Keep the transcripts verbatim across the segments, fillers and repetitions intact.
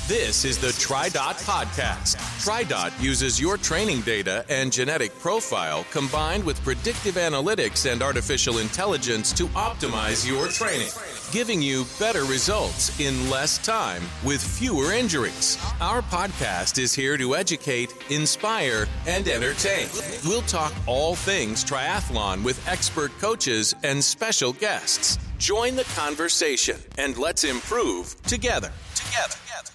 This is the TriDot Podcast. TriDot uses your training data and genetic profile combined with predictive analytics and artificial intelligence to optimize your training, giving you better results in less time with fewer injuries. Our podcast is here to educate, inspire, and entertain. We'll talk all things triathlon with expert coaches and special guests. Join the conversation and let's improve together. Together.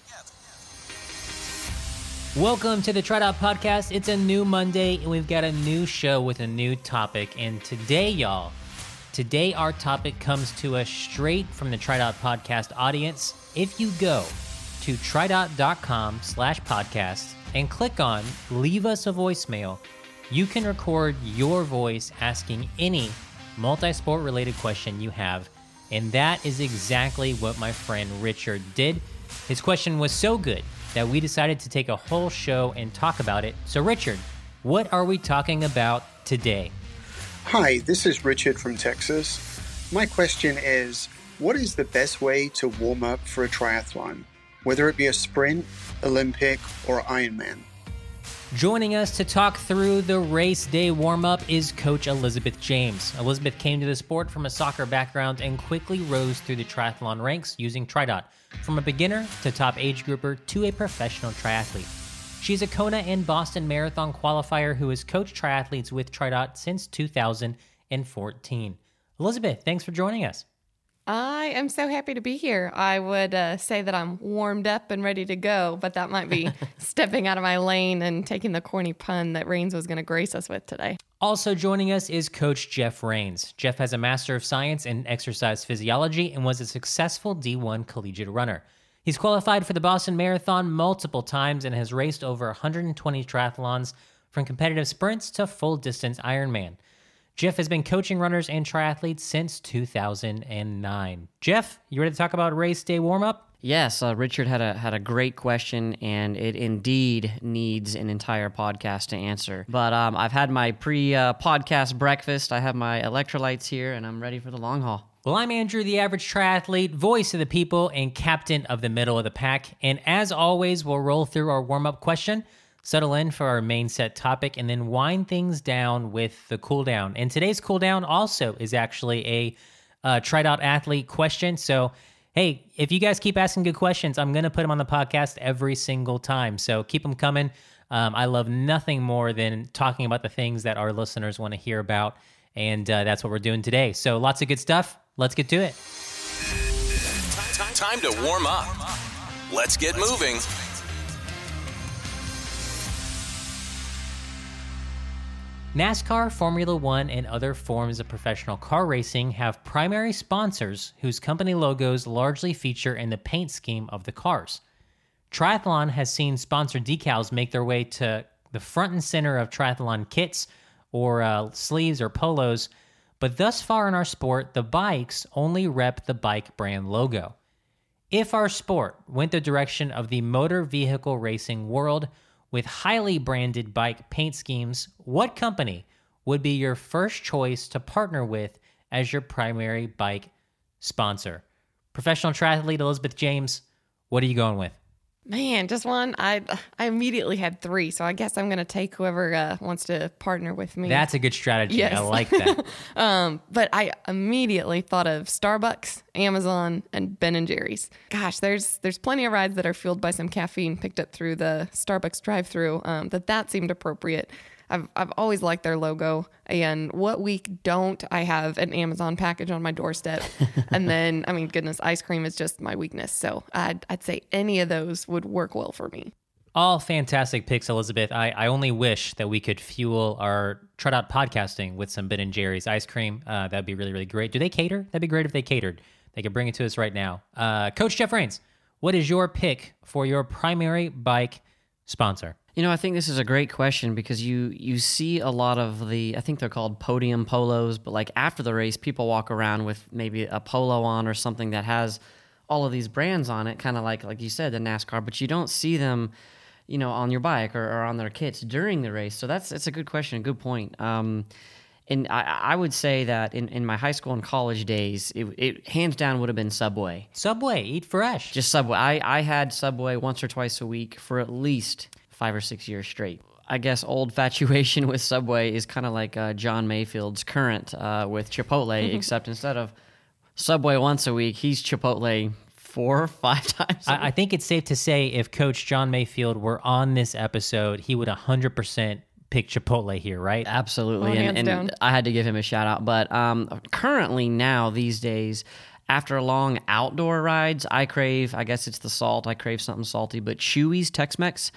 Welcome to the TriDot Podcast. It's a new Monday, and we've got a new show with a new topic. And today, y'all, today our topic comes to us straight from the TriDot Podcast audience. If you go to tridot.com slash podcast and click on Leave Us a Voicemail, you can record your voice asking any multi-sport related question you have. And that is exactly what my friend Richard did. His question was so good that we decided to take a whole show and talk about it. So Richard, what are we talking about today? Hi, this is Richard from Texas. My question is, what is the best way to warm up for a triathlon, whether it be a sprint, Olympic, or Ironman? Joining us to talk through the race day warm-up is Coach Elizabeth James. Elizabeth came to the sport from a soccer background and quickly rose through the triathlon ranks using TriDot, from a beginner to top age grouper to a professional triathlete. She's a Kona and Boston Marathon qualifier who has coached triathletes with TriDot since two thousand fourteen. Elizabeth, thanks for joining us. I am so happy to be here. I would uh, say that I'm warmed up and ready to go, but that might be stepping out of my lane and taking the corny pun that Rains was going to grace us with today. Also joining us is Coach Jeff Rains. Jeff has a Master of Science in Exercise Physiology and was a successful D one collegiate runner. He's qualified for the Boston Marathon multiple times and has raced over one hundred twenty triathlons, from competitive sprints to full-distance Ironman. Jeff has been coaching runners and triathletes since two thousand nine. Jeff, you ready to talk about race day warm-up? Yes, uh, Richard had a had a great question, and it indeed needs an entire podcast to answer. But um, I've had my pre-podcast uh, breakfast. I have my electrolytes here, and I'm ready for the long haul. Well, I'm Andrew, the average triathlete, voice of the people, and captain of the middle of the pack. And as always, we'll roll through our warm-up question, settle in for our main set topic, and then wind things down with the cool down. And today's cool down also is actually a uh, TriDot athlete question. So, hey, if you guys keep asking good questions, I'm going to put them on the podcast every single time. So keep them coming. Um, I love nothing more than talking about the things that our listeners want to hear about. And uh, that's what we're doing today. So lots of good stuff. Let's get to it. Time to warm up. Let's get moving. NASCAR, Formula One, and other forms of professional car racing have primary sponsors whose company logos largely feature in the paint scheme of the cars. Triathlon has seen sponsored decals make their way to the front and center of triathlon kits or uh, sleeves or polos, but thus far in our sport, the bikes only rep the bike brand logo. If our sport went the direction of the motor vehicle racing world, with highly branded bike paint schemes, what company would be your first choice to partner with as your primary bike sponsor? Professional triathlete Elizabeth James, what are you going with? Man, just one. I I immediately had three, so I guess I'm going to take whoever uh, wants to partner with me. That's a good strategy. Yes. I like that. um, but I immediately thought of Starbucks, Amazon, and Ben and Jerry's. Gosh, there's there's plenty of rides that are fueled by some caffeine picked up through the Starbucks drive-thru. Um, that that seemed appropriate. I've I've always liked their logo. And what week don't I have an Amazon package on my doorstep? And then, I mean, goodness, ice cream is just my weakness. So I'd I'd say any of those would work well for me. All fantastic picks, Elizabeth. I, I only wish that we could fuel our TriDot podcasting with some Ben and Jerry's ice cream. Uh, that'd be really, really great. Do they cater? That'd be great if they catered. They could bring it to us right now. Uh, Coach Jeff Rains, what is your pick for your primary bike sponsor? You know, I think this is a great question because you you see a lot of the, I think they're called podium polos, but like after the race, people walk around with maybe a polo on or something that has all of these brands on it, kind of like, like you said, the NASCAR, but you don't see them, you know, on your bike or, or on their kits during the race. So that's, it's a good question, a good point. Um, And I, I would say that in, in my high school and college days, it, it hands down would have been Subway. Subway, eat fresh. Just Subway. I, I had Subway once or twice a week for at least five or six years straight. I guess old infatuation with Subway is kind of like uh, John Mayfield's current uh, with Chipotle, except instead of Subway once a week, he's Chipotle four or five times a week. I, I think it's safe to say if Coach John Mayfield were on this episode, he would one hundred percent pick Chipotle here, right? Absolutely. Oh, and hands and down. I had to give him a shout out. But um, currently now, these days, after long outdoor rides, I crave, I guess it's the salt, I crave something salty, but Chewy's Tex-Mex,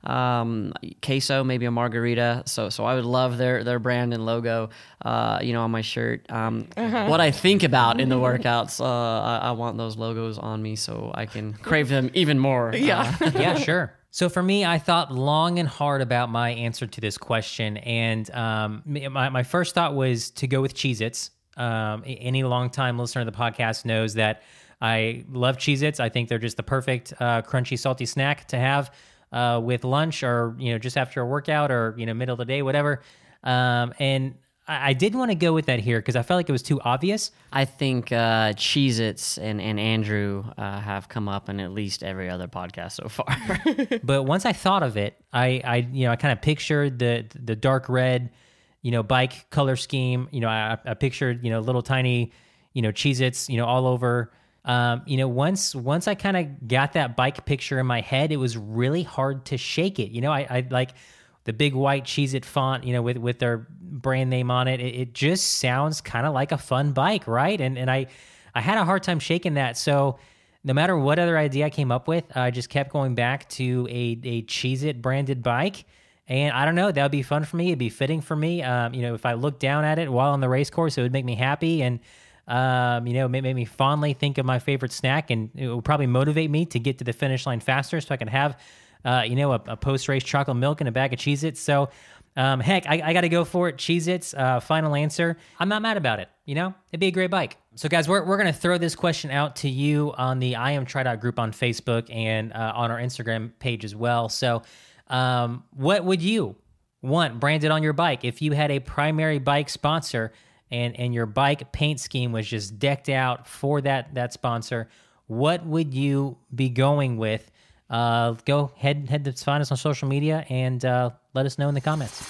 um, queso, maybe a margarita. So so I would love their their brand and logo, uh, you know, on my shirt. Um, Uh-huh. What I think about in the workouts, uh, I, I want ththose logos on me so I can crave them even more. Yeah. Uh, Yeah, sure. So for me, I thought long and hard about my answer to this question. And um, my, my first thought was to go with Cheez-Its. Um, any longtime listener to the podcast knows that I love Cheez-Its. I think they're just the perfect uh, crunchy, salty snack to have uh, with lunch or, you know, just after a workout or, you know, middle of the day, whatever. Um, and I, I didn't want to go with that here because I felt like it was too obvious. I think uh, Cheez-Its and, and Andrew uh, have come up in at least every other podcast so far. But once I thought of it, I, I you know, I kind of pictured the the dark red, you know, bike color scheme. You know, I, I pictured, you know, little tiny, you know, Cheez-Its, you know, all over. Um, you know, once once I kind of got that bike picture in my head, it was really hard to shake it. You know, I, I like the big white Cheez-It font, you know, with with their brand name on it. It, it just sounds kind of like a fun bike, right? And and I I had a hard time shaking that. So no matter what other idea I came up with, I just kept going back to a a Cheez-It branded bike. And I don't know, that would be fun for me. It'd be fitting for me. Um, you know, if I looked down at it while on the race course, it would make me happy. And, um, you know, it made me fondly think of my favorite snack. And it would probably motivate me to get to the finish line faster so I can have, uh, you know, a, a post-race chocolate milk and a bag of Cheez-Its. So, um, heck, I, I got to go for it. Cheez-Its, uh, final answer. I'm not mad about it. You know, it'd be a great bike. So, guys, we're, we're going to throw this question out to you on the I Am TriDot group on Facebook and uh, on our Instagram page as well. So, Um, what would you want branded on your bike if you had a primary bike sponsor and, and your bike paint scheme was just decked out for that, that sponsor? What would you be going with? Uh, go ahead, head to find us on social media and uh, let us know in the comments.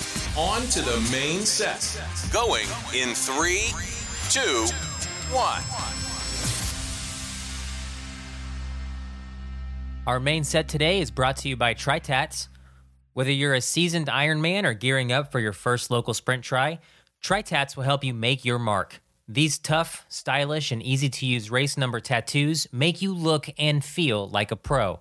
On to the main set. Going in three, two, one. Our main set today is brought to you by TriTats. Whether you're a seasoned Ironman or gearing up for your first local sprint try, TriTats will help you make your mark. These tough, stylish, and easy-to-use race number tattoos make you look and feel like a pro.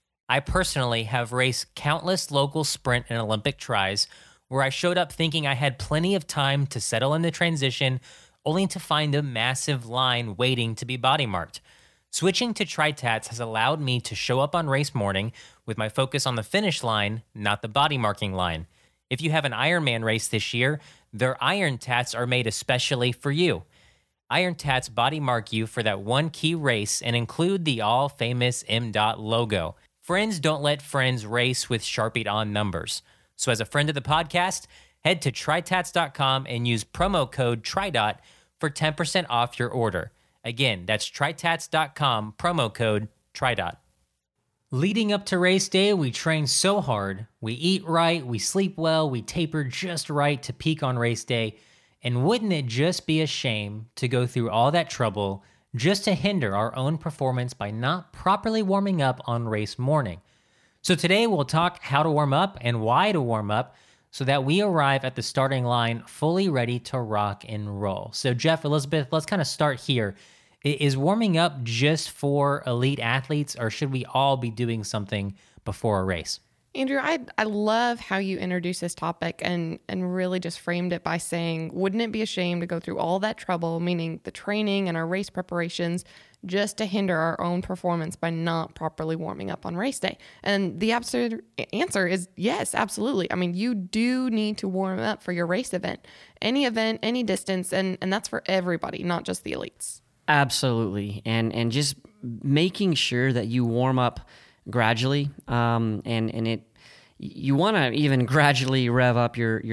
I personally have raced countless local sprint and Olympic tries where I showed up thinking I had plenty of time to settle in the transition, only to find a massive line waiting to be body marked. Switching to TriTats has allowed me to show up on race morning with my focus on the finish line, not the body marking line. If you have an Ironman race this year, their Iron Tats are made especially for you. Iron Tats body mark you for that one key race and include the all-famous M DOT logo. Friends don't let friends race with Sharpied-on numbers. So as a friend of the podcast, head to tri tats dot com and use promo code TriDot for ten percent off your order. Again, that's tri tats dot com, promo code TriDot. Leading up to race day, we train so hard. We eat right, we sleep well, we taper just right to peak on race day. And wouldn't it just be a shame to go through all that trouble just to hinder our own performance by not properly warming up on race morning? So today we'll talk how to warm up and why to warm up so that we arrive at the starting line fully ready to rock and roll. So Jeff, Elizabeth, let's kind of start here. Is warming up just for elite athletes, or should we all be doing something before a race? Andrew, I I love how you introduced this topic and and really just framed it by saying, wouldn't it be a shame to go through all that trouble, meaning the training and our race preparations, just to hinder our own performance by not properly warming up on race day? And the absolute answer is yes, absolutely. I mean, you do need to warm up for your race event, any event, any distance, and and that's for everybody, not just the elites. Absolutely. And and just making sure that you warm up gradually, um, and, and it you want to even gradually rev up your, your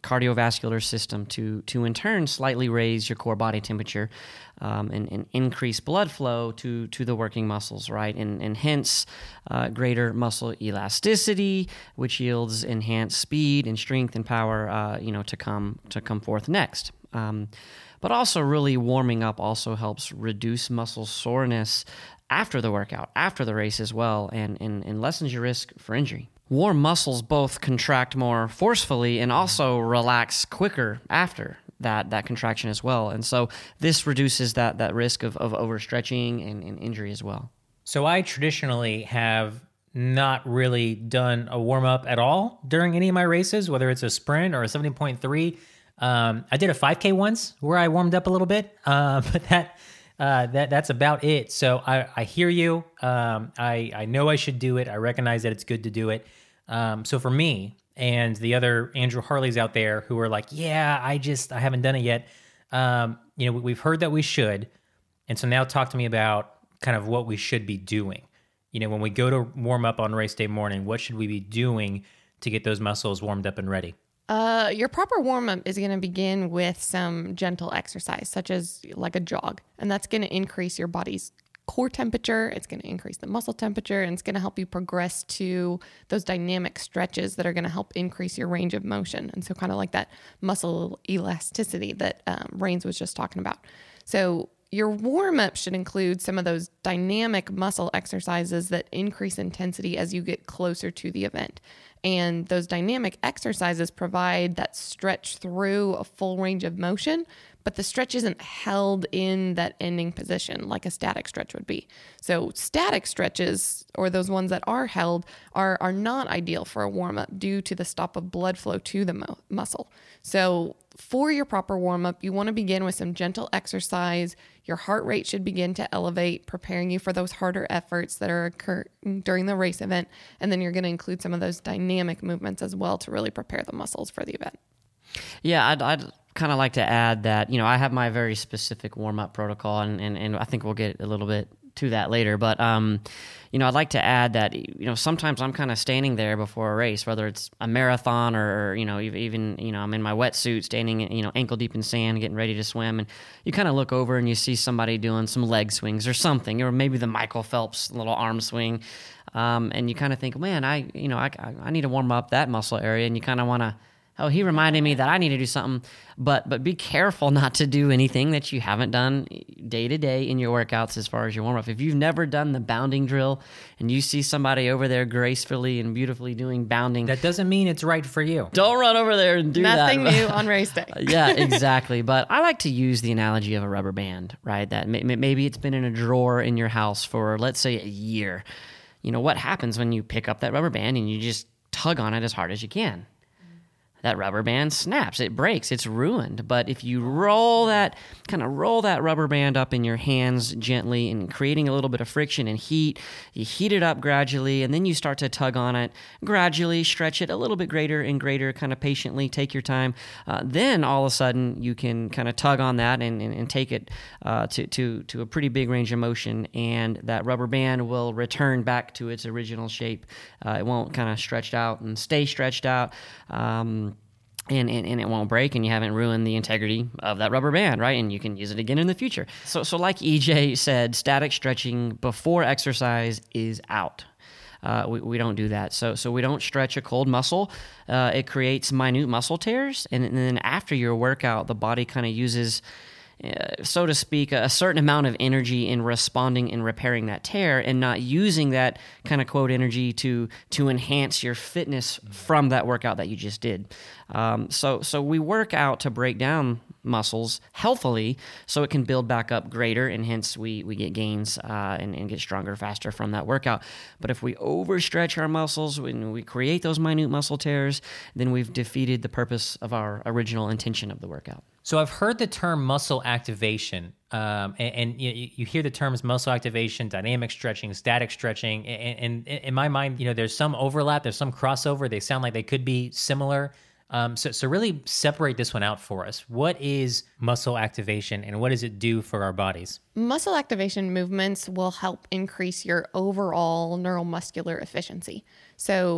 cardiovascular system to to in turn slightly raise your core body temperature um, and, and increase blood flow to to the working muscles, right? And and hence uh, greater muscle elasticity, which yields enhanced speed and strength and power, uh, you know, to come to come forth next. Um, but also, really warming up also helps reduce muscle soreness after the workout, after the race as well, and and, and lessens your risk for injury. Warm muscles both contract more forcefully and also relax quicker after that that contraction as well. And so this reduces that that risk of, of overstretching and, and injury as well. So I traditionally have not really done a warm-up at all during any of my races, whether it's a sprint or a seventy point three. Um, I did a five K once where I warmed up a little bit, uh, but that uh, that that's about it. So I, I hear you. Um, I, I know I should do it. I recognize that it's good to do it. Um, so for me and the other Andrew Harleys out there who are like, yeah, I just, I haven't done it yet. Um, you know, we've heard that we should. And so now talk to me about kind of what we should be doing. You know, when we go to warm up on race day morning, what should we be doing to get those muscles warmed up and ready? Uh, your proper warm-up is going to begin with some gentle exercise, such as like a jog. And that's going to increase your body's core temperature. It's going to increase the muscle temperature, and it's going to help you progress to those dynamic stretches that are going to help increase your range of motion. And so kind of like that muscle elasticity that um, Rains was just talking about. So your warm-up should include some of those dynamic muscle exercises that increase intensity as you get closer to the event. And those dynamic exercises provide that stretch through a full range of motion, but the stretch isn't held in that ending position like a static stretch would be. So static stretches, or those ones that are held, are, are not ideal for a warm-up due to the stop of blood flow to the mo- muscle. So for your proper warm-up, you want to begin with some gentle exercise. Your heart rate should begin to elevate, preparing you for those harder efforts that are occurring during the race event. And then you're going to include some of those dynamic movements as well to really prepare the muscles for the event. Yeah, I'd, I'd kind of like to add that, you know, I have my very specific warm-up protocol, and, and, and I think we'll get a little bit to that later. But, um, you know, I'd like to add that, you know, sometimes I'm kind of standing there before a race, whether it's a marathon or, you know, even, you know, I'm in my wetsuit standing, you know, ankle deep in sand, getting ready to swim. And you kind of look over and you see somebody doing some leg swings or something, or maybe the Michael Phelps little arm swing. Um, and you kind of think, man, I, you know, I, I need to warm up that muscle area. And you kind of want to, oh, he reminded me that I need to do something, but but be careful not to do anything that you haven't done day to day in your workouts as far as your warm-up. If you've never done the bounding drill and you see somebody over there gracefully and beautifully doing bounding, that doesn't mean it's right for you. Don't run over there and do Nothing that. new on race day. Yeah, exactly. But I like to use the analogy of a rubber band, right? That may, maybe it's been in a drawer in your house for, let's say, a year. You know, what happens when you pick up that rubber band and you just tug on it as hard as you can? That rubber band snaps, it breaks, it's ruined. But if you roll that, kind of roll that rubber band up in your hands gently and creating a little bit of friction and heat, you heat it up gradually, and then you start to tug on it gradually, stretch it a little bit greater and greater, kind of patiently, take your time. Uh, then all of a sudden you can kind of tug on that and, and, and take it uh, to, to, to a pretty big range of motion, and that rubber band will return back to its original shape. Uh, it won't kind of stretch out and stay stretched out. Um, And, and and it won't break, and you haven't ruined the integrity of that rubber band, right? And you can use it again in the future. So, so like E J said, static stretching before exercise is out. Uh, we, we don't do that. So so we don't stretch a cold muscle. Uh, it creates minute muscle tears, and, and then after your workout, the body kind of uses, Uh, so to speak, a certain amount of energy in responding and repairing that tear, and not using that kind of quote energy to to enhance your fitness from that workout that you just did. Um, so so we work out to break down muscles healthily so it can build back up greater, and hence we we get gains uh, and, and get stronger faster from that workout. But if we overstretch our muscles, when we create those minute muscle tears, then we've defeated the purpose of our original intention of the workout. So I've heard the term muscle activation, um, and, and you, you hear the terms muscle activation, dynamic stretching, static stretching, and, and in my mind, you know, there's some overlap, there's some crossover. They sound like they could be similar. Um, so, so really separate this one out for us. What is muscle activation, and what does it do for our bodies? Muscle activation movements will help increase your overall neuromuscular efficiency. So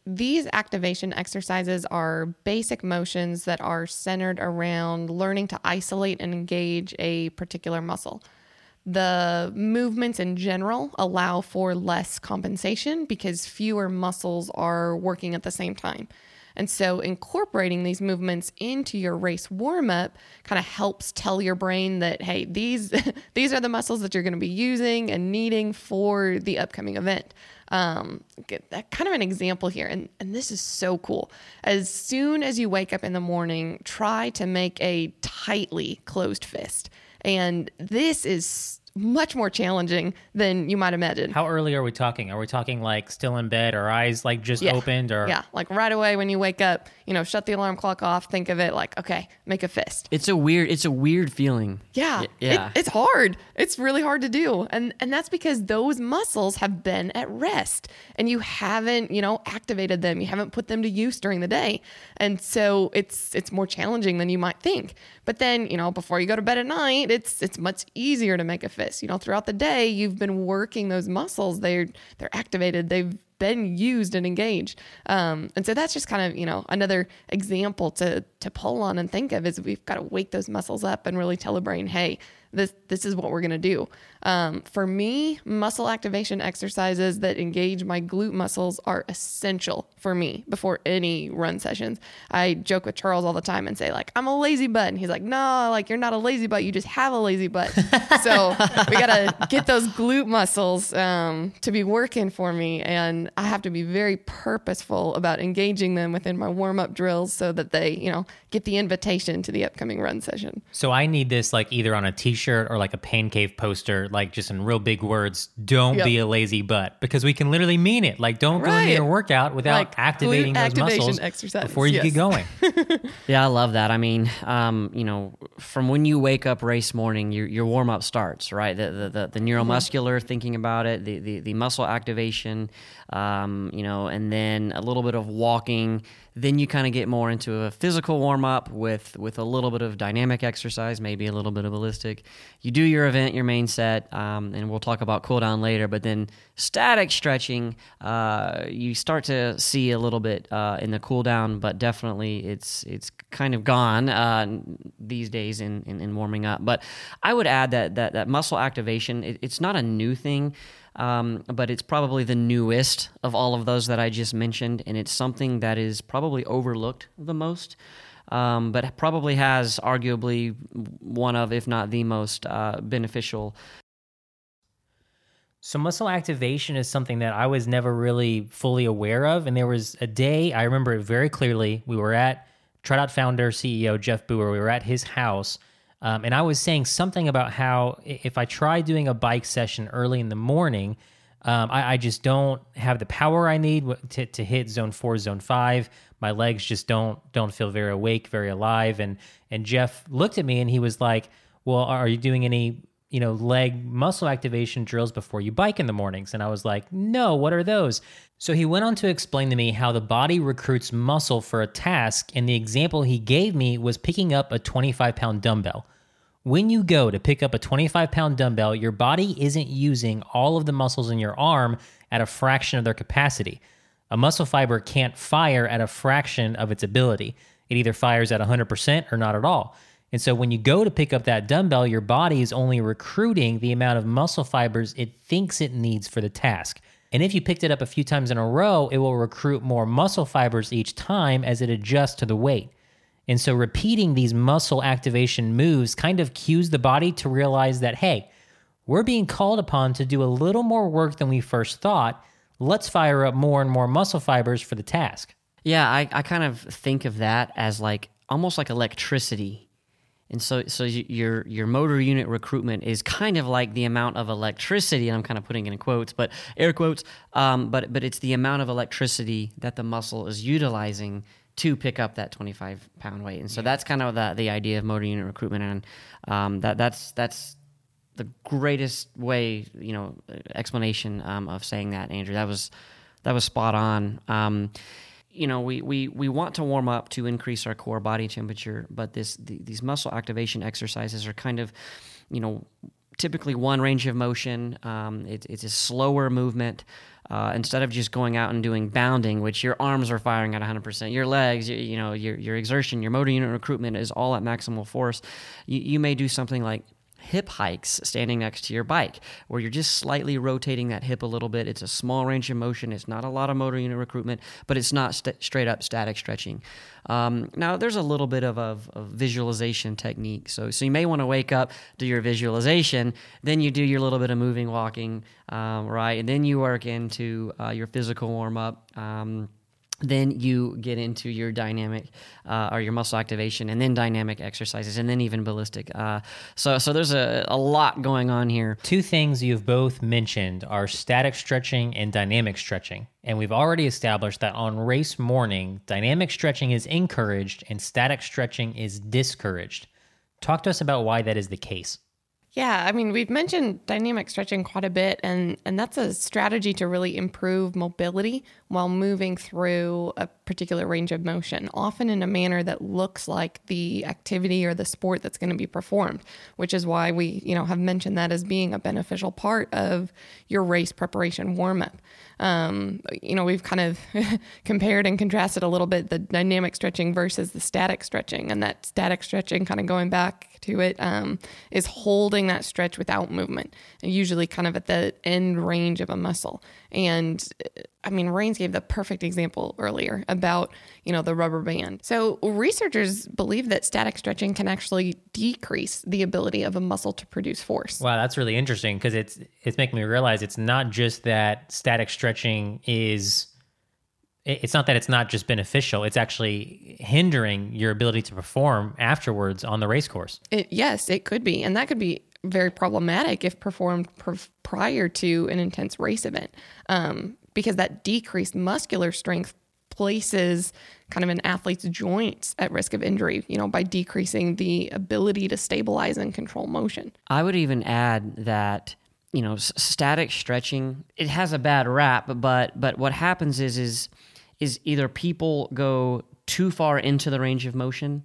these activation exercises are basic motions that are centered around learning to isolate and engage a particular muscle. The movements in general allow for less compensation because fewer muscles are working at the same time. And so incorporating these movements into your race warm-up kind of helps tell your brain that, hey, these these are the muscles that you're going to be using and needing for the upcoming event. Um, get that kind of an example here. And, and this is so cool. As soon as you wake up in the morning, try to make a tightly closed fist. And this is much more challenging than you might imagine. How early are we talking? Are we talking like still in bed or eyes like just yeah. opened? Or Yeah, like right away when you wake up, you know, shut the alarm clock off, think of it like, okay, make a fist. It's a weird, it's a weird feeling. Yeah, Y- yeah. It, it's hard. It's really hard to do. And and that's because those muscles have been at rest and you haven't, you know, activated them. You haven't put them to use during the day. And so it's it's more challenging than you might think. But then, you know, before you go to bed at night, it's it's much easier to make a fist. You know, throughout the day, you've been working those muscles. They're they're activated. They've been used and engaged. Um, and so that's just kind of, you know, another example to to pull on and think of is we've got to wake those muscles up and really tell the brain, hey, this this is what we're going to do. Um, for me, muscle activation exercises that engage my glute muscles are essential for me before any run sessions. I joke with Charles all the time and say like, I'm a lazy butt. And he's like, no, like you're not a lazy butt. You just have a lazy butt. So we got to get those glute muscles um, to be working for me. And I have to be very purposeful about engaging them within my warm-up drills so that they, you know, get the invitation to the upcoming run session. So I need this like either on a t-shirt or like a Pain Cave poster, like just in real big words, don't Yep. be a lazy butt, because we can literally mean it. Like don't go Right. into your workout without Like activating glute those activation muscles exercise, before you yes. get going. Yeah, I love that. I mean, um, you know, from when you wake up race morning, your your warm up starts, right? The the the, the neuromuscular thinking about it, the the, the muscle activation, um, you know, and then a little bit of walking. Then you kind of get more into a physical warm up with with a little bit of dynamic exercise, maybe a little bit of ballistic. You do your event, your main set, um, and we'll talk about cool down later. But then static stretching, uh, you start to see a little bit uh, in the cool down, but definitely it's it's kind of gone uh, these days in, in in warming up. But I would add that that that muscle activation, it, it's not a new thing. Um, but it's probably the newest of all of those that I just mentioned, and it's something that is probably overlooked the most, um, but probably has arguably one of, if not the most uh, beneficial. So muscle activation is something that I was never really fully aware of. And there was a day, I remember it very clearly, we were at TriDot founder, C E O, Jeff Boer, we were at his house, Um, and I was saying something about how if I try doing a bike session early in the morning, um, I, I just don't have the power I need to, to hit zone four, zone five. My legs just don't don't feel very awake, very alive. And and Jeff looked at me and he was like, "Well, are you doing any you know leg muscle activation drills before you bike in the mornings?" And I was like, "No, what are those?" So he went on to explain to me how the body recruits muscle for a task, and the example he gave me was picking up a twenty-five pound dumbbell. When you go to pick up a twenty-five pound dumbbell, your body isn't using all of the muscles in your arm at a fraction of their capacity. A muscle fiber can't fire at a fraction of its ability. It either fires at one hundred percent or not at all. And so when you go to pick up that dumbbell, your body is only recruiting the amount of muscle fibers it thinks it needs for the task. And if you picked it up a few times in a row, it will recruit more muscle fibers each time as it adjusts to the weight. And so repeating these muscle activation moves kind of cues the body to realize that, hey, we're being called upon to do a little more work than we first thought. Let's fire up more and more muscle fibers for the task. Yeah, I, I kind of think of that as like almost like electricity. And so so your your motor unit recruitment is kind of like the amount of electricity, and I'm kind of putting it in quotes, but air quotes, um, but but it's the amount of electricity that the muscle is utilizing to pick up that twenty-five pound weight. And so that's kind of the, the idea of motor unit recruitment. And um, that that's that's the greatest way, you know, explanation um, of saying that, Andrew. That was that was spot on. Um, you know, we, we, we want to warm up to increase our core body temperature, but this the, these muscle activation exercises are kind of, you know, typically one range of motion. Um, it, it's a slower movement. uh, instead of just going out and doing bounding, which your arms are firing at one hundred percent, your legs, you, you know, your your exertion, your motor unit recruitment is all at maximal force. You, you may do something like hip hikes standing next to your bike, where you're just slightly rotating that hip a little bit. It's a small range of motion. It's not a lot of motor unit recruitment, but it's not st- straight up static stretching. Um, now, there's a little bit of, of, of visualization technique. So, so you may want to wake up, do your visualization, then you do your little bit of moving, walking, um, right? And then you work into uh, your physical warm up. Um, Then you get into your dynamic uh, or your muscle activation, and then dynamic exercises, and then even ballistic. Uh, so, so there's a, a lot going on here. Two things you've both mentioned are static stretching and dynamic stretching. And we've already established that on race morning, dynamic stretching is encouraged and static stretching is discouraged. Talk to us about why that is the case. Yeah, I mean, we've mentioned dynamic stretching quite a bit, and, and that's a strategy to really improve mobility while moving through a particular range of motion, often in a manner that looks like the activity or the sport that's going to be performed, which is why we, you know, have mentioned that as being a beneficial part of your race preparation warm-up. Um, you know, we've kind of compared and contrasted a little bit the dynamic stretching versus the static stretching, and that static stretching, kind of going back to it, um, is holding that stretch without movement, and usually kind of at the end range of a muscle. And I mean, Rains gave the perfect example earlier about, you know, the rubber band. So researchers believe that static stretching can actually decrease the ability of a muscle to produce force. Wow, that's really interesting, because it's it's making me realize it's not just that static stretching is, it's not that it's not just beneficial, it's actually hindering your ability to perform afterwards on the race course. It, yes, it could be. And that could be very problematic if performed pr- prior to an intense race event, um, because that decreased muscular strength places kind of an athlete's joints at risk of injury, you know, by decreasing the ability to stabilize and control motion. I would even add that, you know, s- static stretching, it has a bad rap, but but what happens is is is either people go too far into the range of motion,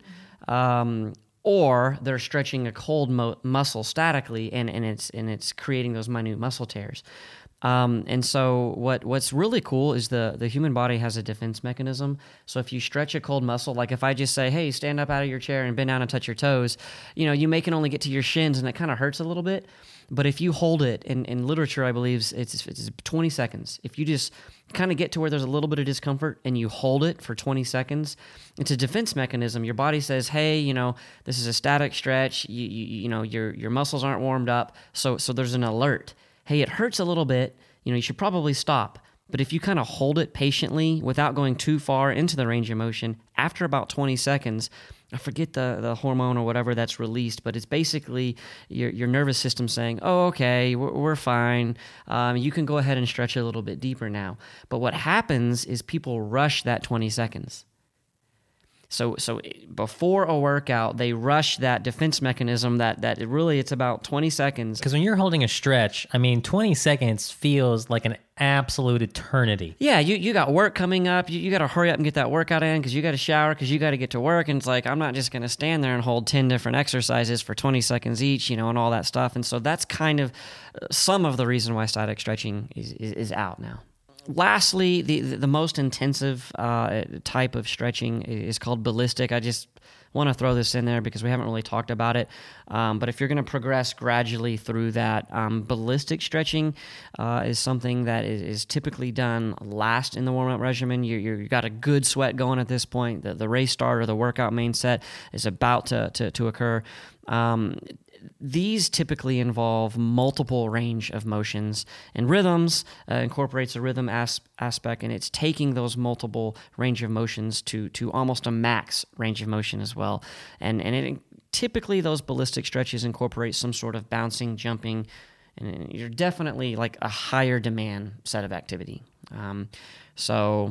um, or they're stretching a cold mo- muscle statically, and, and it's and it's creating those minute muscle tears. Um, and so what what's really cool is the the human body has a defense mechanism. So if you stretch a cold muscle, like if I just say, hey, stand up out of your chair and bend down and touch your toes, you know, you may can only get to your shins, and it kind of hurts a little bit. But if you hold it, in, in literature, I believe it's, it's twenty seconds. If you just kind of get to where there's a little bit of discomfort and you hold it for twenty seconds, it's a defense mechanism. Your body says, hey, you know, this is a static stretch. You, you, you know, your your muscles aren't warmed up. So so there's an alert. Hey, it hurts a little bit. You know, you should probably stop. But if you kind of hold it patiently without going too far into the range of motion, after about twenty seconds, I forget the, the hormone or whatever that's released, but it's basically your your nervous system saying, oh, okay, we're, we're fine. Um, you can go ahead and stretch a little bit deeper now. But what happens is people rush that twenty seconds. So so before a workout, they rush that defense mechanism that, that it really, it's about twenty seconds. Because when you're holding a stretch, I mean, twenty seconds feels like an absolute eternity. Yeah, you, you got work coming up. You, you got to hurry up and get that workout in because you got to shower, because you got to get to work. And it's like, I'm not just going to stand there and hold ten different exercises for twenty seconds each, you know, and all that stuff. And so that's kind of some of the reason why static stretching is, is, is out now. Lastly, the the most intensive uh, type of stretching is called ballistic. I just want to throw this in there because we haven't really talked about it. Um, but if you're going to progress gradually through that, um, ballistic stretching uh, is something that is, is typically done last in the warm-up regimen. You you got a good sweat going at this point. The, the race start or the workout main set is about to, to, to occur. Um, These typically involve multiple range of motions, and rhythms uh, incorporates a rhythm as- aspect, and it's taking those multiple range of motions to to almost a max range of motion as well. And and it, typically those ballistic stretches incorporate some sort of bouncing, jumping, and you're definitely like a higher demand set of activity. Um, so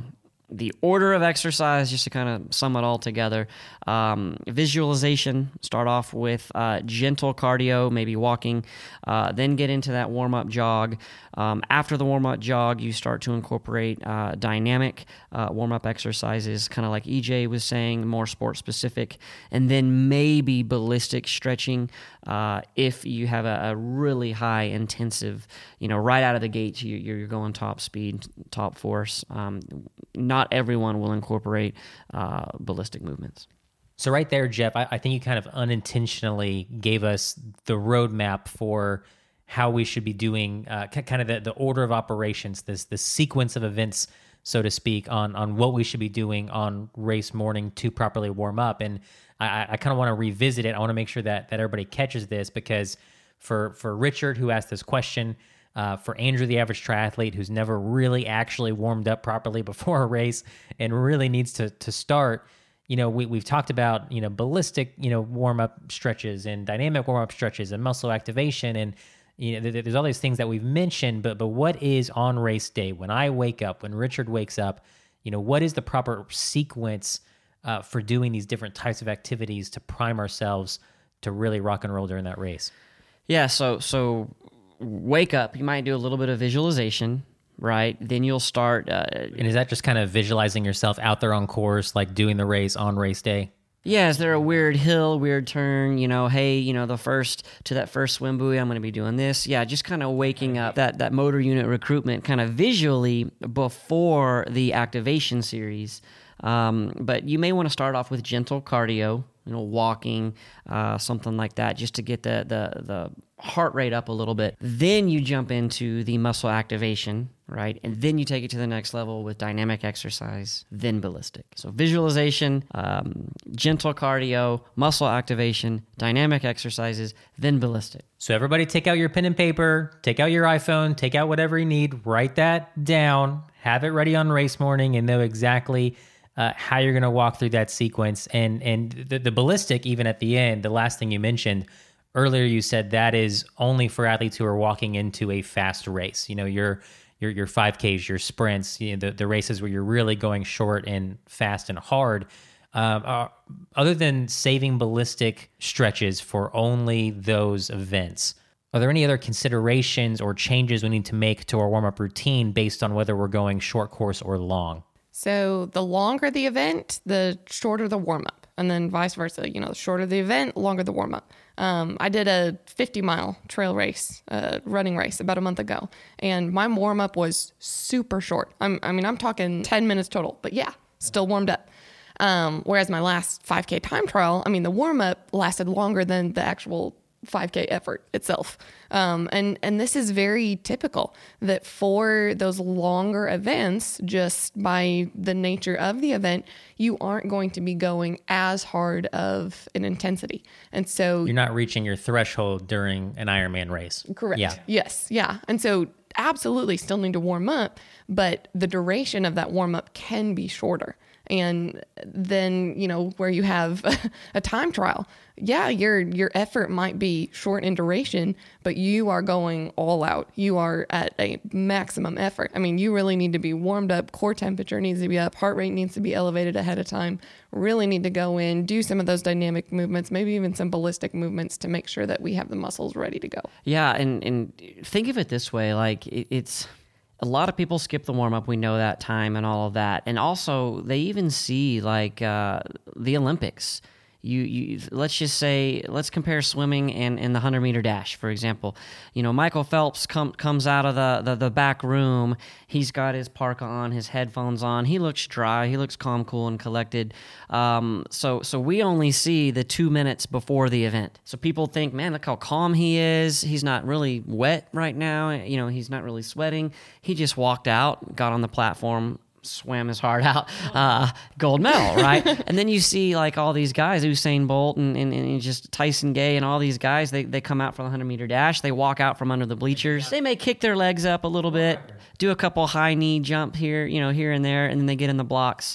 the order of exercise, just to kind of sum it all together. Um, visualization, start off with uh, gentle cardio, maybe walking, uh, then get into that warm-up jog. Um, after the warm-up jog, you start to incorporate uh, dynamic uh, warm-up exercises, kind of like E J was saying, more sport-specific, and then maybe ballistic stretching uh, if you have a, a really high intensive, you know, right out of the gate, you, you're going top speed, top force. Um, not everyone will incorporate uh, ballistic movements. So right there, Jeff, I, I think you kind of unintentionally gave us the roadmap for how we should be doing uh, kind of the, the order of operations, this the sequence of events, so to speak, on on what we should be doing on race morning to properly warm up. And I, I kind of want to revisit it. I want to make sure that that everybody catches this, because for for Richard, who asked this question, uh, for Andrew, the average triathlete who's never really actually warmed up properly before a race and really needs to to start, you know, we, we've talked about, you know, ballistic, you know, warm-up stretches and dynamic warm-up stretches and muscle activation. And, you know, there's all these things that we've mentioned, but but what is on race day? When I wake up, when Richard wakes up, you know, what is the proper sequence uh, for doing these different types of activities to prime ourselves to really rock and roll during that race? Yeah, so so wake up, you might do a little bit of visualization, right? Then you'll start... Uh, and is that just kind of visualizing yourself out there on course, like doing the race on race day? Yeah, is there a weird hill, weird turn, you know, hey, you know, the first, to that first swim buoy, I'm going to be doing this. Yeah, just kind of waking up that, that motor unit recruitment kind of visually before the activation series. Um, but you may want to start off with gentle cardio, you know, walking, uh, something like that, just to get the, the, the heart rate up a little bit. Then you jump into the muscle activation, right? And then you take it to the next level with dynamic exercise, then ballistic. So visualization, um, gentle cardio, muscle activation, dynamic exercises, then ballistic. So everybody take out your pen and paper, take out your iPhone, take out whatever you need, write that down, have it ready on race morning, and know exactly uh, how you're going to walk through that sequence. And, and the, the ballistic, even at the end, the last thing you mentioned, earlier you said that is only for athletes who are walking into a fast race. You know, your your your five Ks, your sprints, you know, the, the races where you're really going short and fast and hard. Um, uh, other than saving ballistic stretches for only those events, are there any other considerations or changes we need to make to our warm-up routine based on whether we're going short course or long? So the longer the event, the shorter the warm-up. And then vice versa, you know, the shorter the event, longer the warm-up. Um, I did a fifty mile trail race, uh, running race about a month ago, and my warm-up was super short. I'm, I mean, I'm talking ten minutes total, but yeah, still warmed up. Um, whereas my last five K time trial, I mean, the warm-up lasted longer than the actual five K effort itself. Um, and, and this is very typical that for those longer events, just by the nature of the event, you aren't going to be going as hard of an intensity. And so you're not reaching your threshold during an Ironman race. Correct. Yeah. Yes. Yeah. And so absolutely still need to warm up, but the duration of that warm up can be shorter. And then, you know, where you have a time trial, yeah, your your effort might be short in duration, but you are going all out. You are at a maximum effort. I mean, you really need to be warmed up. Core temperature needs to be up. Heart rate needs to be elevated ahead of time. Really need to go in, do some of those dynamic movements, maybe even some ballistic movements to make sure that we have the muscles ready to go. Yeah, and, and think of it this way, like it, it's... A lot of people skip the warm-up. We know that time and all of that. And also, they even see, like, uh, the Olympics. You, you let's just say, let's compare swimming and, and the hundred-meter dash, for example. You know, Michael Phelps com- comes out of the, the, the back room. He's got his parka on, his headphones on. He looks dry. He looks calm, cool, and collected. Um, so, so we only see the two minutes before the event. So people think, man, look how calm he is. He's not really wet right now. You know, he's not really sweating. He just walked out, got on the platform, swam his heart out, uh, gold medal, right? And then you see like all these guys, Usain Bolt and, and, and just Tyson Gay and all these guys, they, they come out for the hundred-meter dash. They walk out from under the bleachers. They may kick their legs up a little bit, do a couple high knee jump here, you know, here and there, and then they get in the blocks.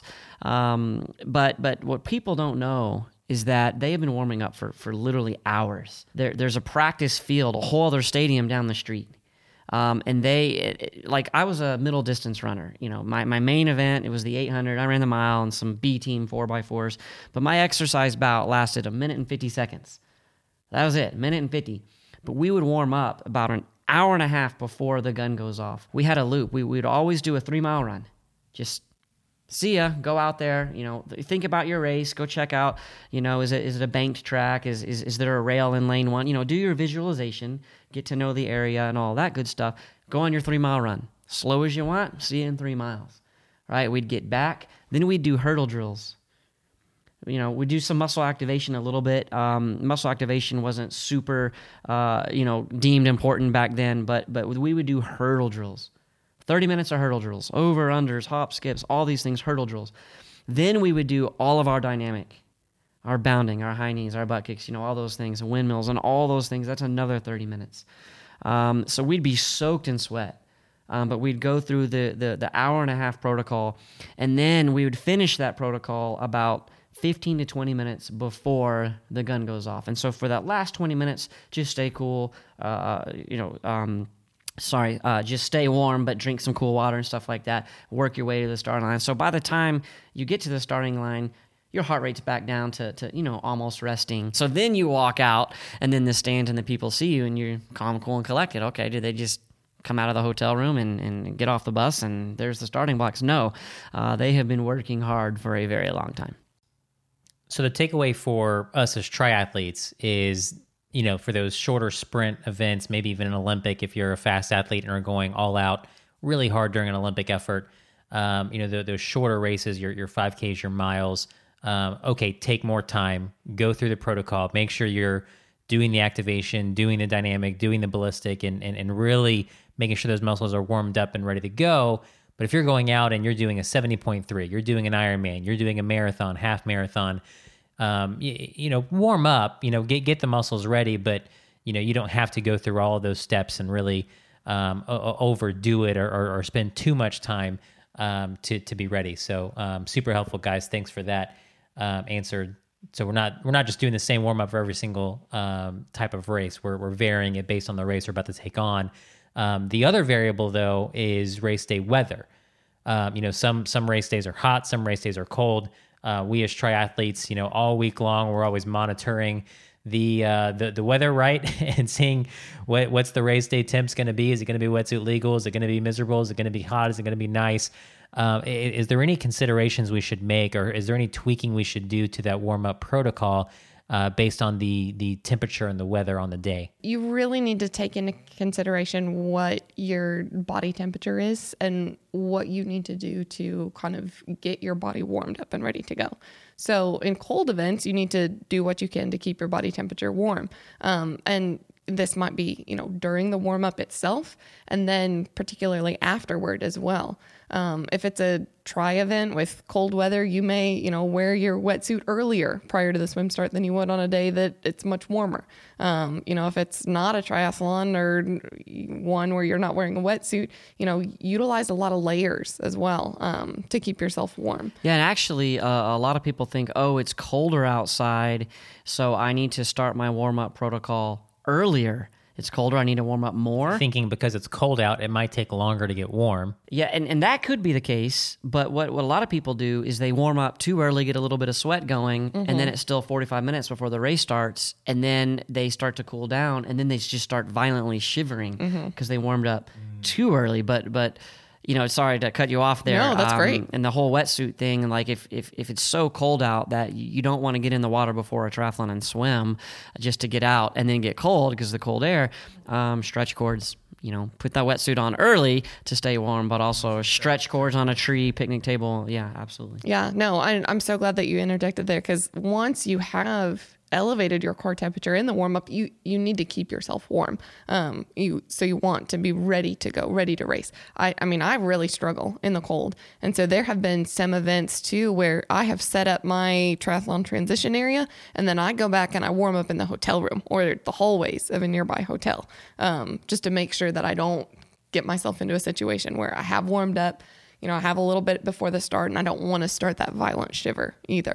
Um, but but what people don't know is that they have been warming up for, for literally hours. There, there's a practice field, a whole other stadium down the street. Um, and they, it, it, like, I was a middle distance runner. You know, my, my main event, it was the eight hundred. I ran the mile and some B team four by fours. But my exercise bout lasted a minute and fifty seconds. That was it, a minute and fifty. But we would warm up about an hour and a half before the gun goes off. We had a loop. We would always do a three mile run. Just see ya, go out there, you know, think about your race, go check out, you know, is it is it a banked track? Is is is there a rail in lane one? You know, do your visualization, get to know the area and all that good stuff. Go on your three mile run. Slow as you want, see you in three miles. Right? We'd get back. Then we'd do hurdle drills. You know, we do some muscle activation a little bit. Um, muscle activation wasn't super, uh, you know, deemed important back then, but but we would do hurdle drills. thirty minutes of hurdle drills, over, unders, hop, skips, all these things, hurdle drills. Then we would do all of our dynamic, our bounding, our high knees, our butt kicks, you know, all those things, windmills and all those things. That's another thirty minutes. Um, so we'd be soaked in sweat. Um, but we'd go through the, the, the hour and a half protocol, and then we would finish that protocol about fifteen to twenty minutes before the gun goes off. And so for that last twenty minutes, just stay cool, uh, you know, um, Sorry, uh, just stay warm, but drink some cool water and stuff like that. Work your way to the starting line. So by the time you get to the starting line, your heart rate's back down to, to, you know, almost resting. So then you walk out, and then the stand and the people see you, and you're calm, cool, and collected. Okay, did they just come out of the hotel room and, and get off the bus, and there's the starting blocks? No, uh, they have been working hard for a very long time. So the takeaway for us as triathletes is, you know, for those shorter sprint events, maybe even an Olympic, if you're a fast athlete and are going all out really hard during an Olympic effort, um, you know, the, those shorter races, your your five Ks, your miles, um, okay, take more time, go through the protocol, make sure you're doing the activation, doing the dynamic, doing the ballistic, and, and, and really making sure those muscles are warmed up and ready to go. But if you're going out and you're doing a seventy point three, you're doing an Ironman, you're doing a marathon, half marathon, Um, you, you know, warm up, you know, get get the muscles ready, but, you know, you don't have to go through all of those steps and really um, o- overdo it or, or, or spend too much time um, to to be ready. So um, super helpful, guys. Thanks for that um, answer. So we're not we're not just doing the same warm up for every single um, type of race. We're we're varying it based on the race we're about to take on. Um, the other variable though is race day weather. Um, you know, some some race days are hot, some race days are cold. Uh, we as triathletes, you know, all week long, we're always monitoring the uh, the, the weather, right? And seeing what what's the race day temps going to be. Is it going to be wetsuit legal? Is it going to be miserable? Is it going to be hot? Is it going to be nice? Um, is, is there any considerations we should make, or is there any tweaking we should do to that warm-up protocol uh, based on the the temperature and the weather on the day? You really need to take into consideration what your body temperature is and what you need to do to kind of get your body warmed up and ready to go. So in cold events, you need to do what you can to keep your body temperature warm. Um, and this might be, you know, during the warm up itself, and then particularly afterward as well. Um, if it's a tri event with cold weather, you may, you know, wear your wetsuit earlier prior to the swim start than you would on a day that it's much warmer. Um, you know, if it's not a triathlon or one where you're not wearing a wetsuit, you know, utilize a lot of layers as well um, to keep yourself warm. Yeah, and actually, uh, a lot of people think, oh, it's colder outside, so I need to start my warm-up protocol earlier. It's colder, I need to warm up more. Thinking because it's cold out, it might take longer to get warm. Yeah, and, and that could be the case, but what, what a lot of people do is they warm up too early, get a little bit of sweat going, mm-hmm. and then it's still forty-five minutes before the race starts, and then they start to cool down, and then they just start violently shivering because mm-hmm. they warmed up mm. too early. But, but you know, sorry to cut you off there. No, that's um, great. And the whole wetsuit thing, and like if, if, if it's so cold out that you don't want to get in the water before a triathlon and swim just to get out and then get cold because of the cold air, um, stretch cords, you know, put that wetsuit on early to stay warm, but also stretch cords on a tree, picnic table. Yeah, absolutely. Yeah, no, I, I'm so glad that you interjected there, because once you have elevated your core temperature in the warm up, you you need to keep yourself warm. Um, you so you want to be ready to go, ready to race. I I mean, I really struggle in the cold, and so there have been some events too where I have set up my triathlon transition area, and then I go back and I warm up in the hotel room or the hallways of a nearby hotel, um, just to make sure that I don't get myself into a situation where I have warmed up. You know, I have a little bit before the start, and I don't want to start that violent shiver either.